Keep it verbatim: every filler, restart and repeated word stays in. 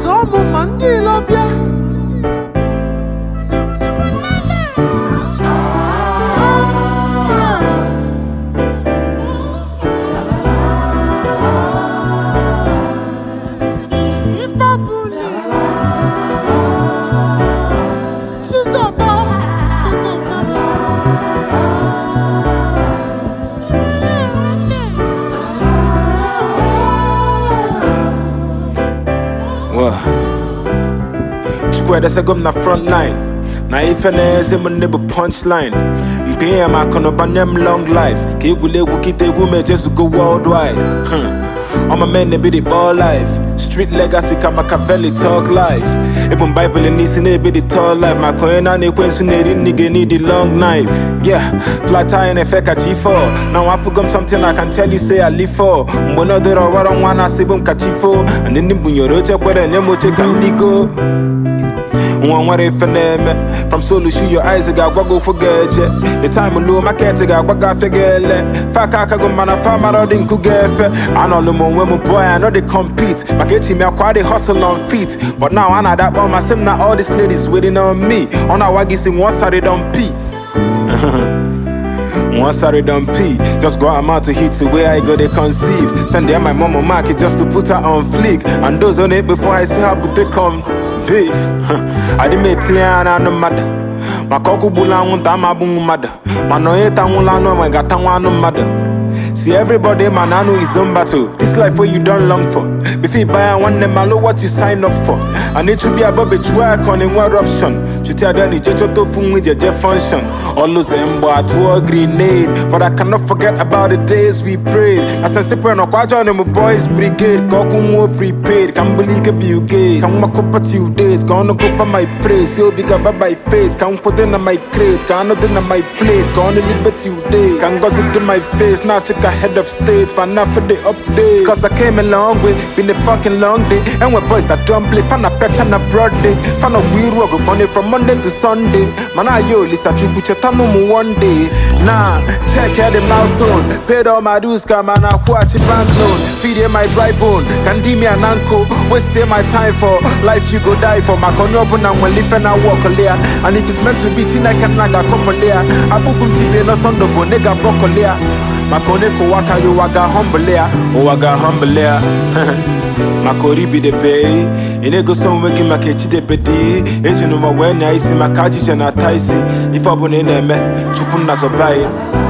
Somo mandila bia. That's a gum na front line. Na if an ass in my neighbor punchline. Mpia ma kono banem long life. Ke gule ku kite gu me just go worldwide. All my men they be the ball life. Street legacy kama Machiavelli talk life. Even Bible and Nisi ne be the tall life. My koena ne kwensu ne rin nigga need the long knife. Yeah, flat tire and effect a G four. Now I forgot something I can tell you say I live for. Mbono dero waro wana sibum kachifo. And then the bunyorocha kwere nemo che kan ligo. One what if an from solo shoot your eyes, I got go forget the time low, my cat got what got figure. Fakaka go man, I found my rodin could get. I know the more women boy, I know they compete. My kitchen, me quite they hustle on feet. But now I know that all my sim, now all these ladies waiting on me. On our waggy sing one side don't pee. One side don't pee. Just go out to hit the way I go they conceive. Send them my mama market just to put her on fleek. And those on it before I see her put they come. Beef, I didn't make Tiana no matter. My cockabula won't have my boom mother. My noeta won't know my gatan no mother. See everybody, man, I know his own battle. This life where you don't long for. If you buy one, them I know what you sign up for. I need to be above a work on in one option. To tell them it's just to fun with your function. All those them boy to a grenade. But I cannot forget about the days we prayed. As I say, when I watch on my boys brigade, Goku more prepaid. Can't believe a Bill Gates. Can't walk up at you date. Gonna go by my praise. You'll be covered by faith. Can't put in my crate. Can't not in my plate. Gonna liberty you day. Can't go sit in my face. Now check a head of state. Fan up for the update. Cause I came a long way. Been a fucking long day. And we're boys that don't play. Fan a patch and a broad day. Fan a weird work of money from Monday to Sunday. Man, I yo, Lisa, you put your time on one day. Nah, check out the milestone. Paid all my dues, come and I watch a bank loan. Feed my dry bone. Can give me an uncle. Waste my time for life you go die for. My con open and when live and I walk a layer. And if it's meant to be, I can like a couple layer. I book him T V no son of a nigga broccoli. Makoneko waka yo waga humble layer. O waga humble layer. Makori be the bay. Inego some wiki makechi de pedi. Agent over when I see my kaji and a taisi. If I bone neme, chukuna so buy.